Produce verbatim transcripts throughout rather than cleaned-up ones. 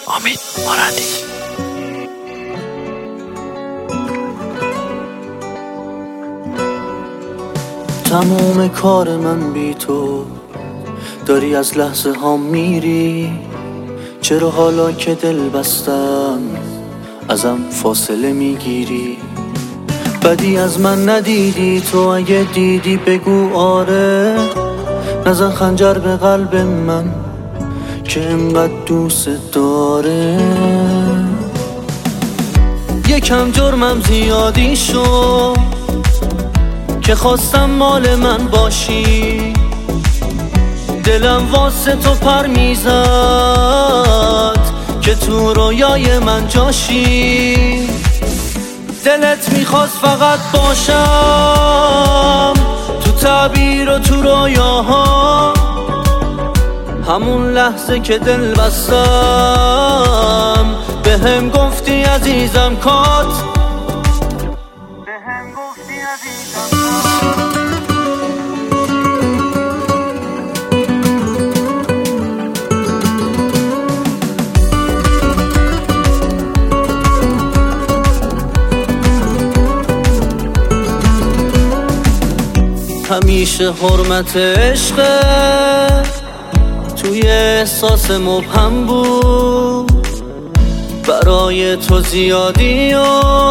امید مرادی. تموم کار من بی تو، داری از لحظه ها میری. چرا حالا که دل بستم ازم فاصله میگیری؟ بدی از من ندیدی تو، اگه دیدی بگو آره. نزن خنجر به قلب من که انقدر دوست داره. یکم جرمم زیادی شد که خواستم مال من باشی. دلم واسه تو پر میزد که تو رویای من جاشی. دلت میخواست فقط باشم تو تعبیر و تو رویاها. همون لحظه که دل بستم به هم گفتی عزیزم کات. به هم گفتی عزیزم کات. همیشه حرمت عشق توی احساس مبهم بود. برای تو زیادی و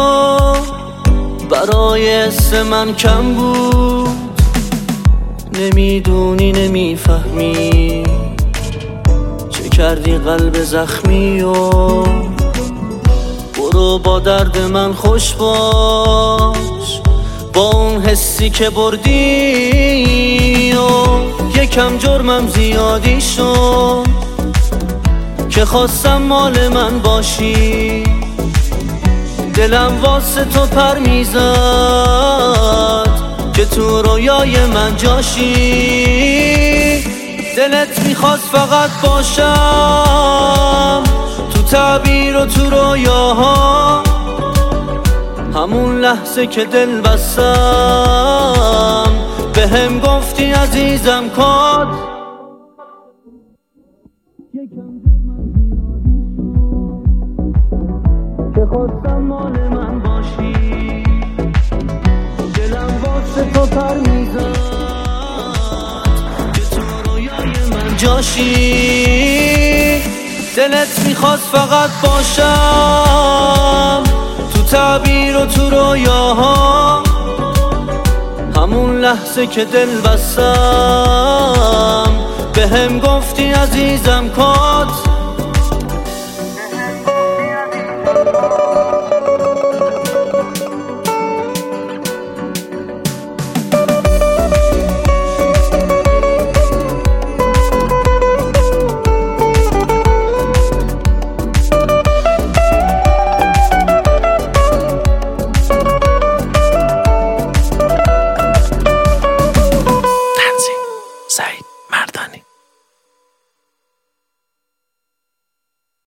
برای حس من کم بود. نمیدونی نمیفهمی چه کردی قلب زخمی و برو با درد من خوش باش با اون حسی که بردی. و یکم جرمم زیادی شد که خواستم مال من باشی. دلم واسه تو پر میزد که تو رویای من جاشی. دلت میخواست فقط باشم تو تعبیر و تو رویاها. همون لحظه که دل بستم به هم گفتی عزیزم کات. که خواستم مال من باشی. دلم واسه تو پر میزد که تو رویای من جاشی. دلت میخواست فقط باشم تو تعبیر و تو رویاها. همون لحظه که دل بستم به هم گفتی عزیزم کات.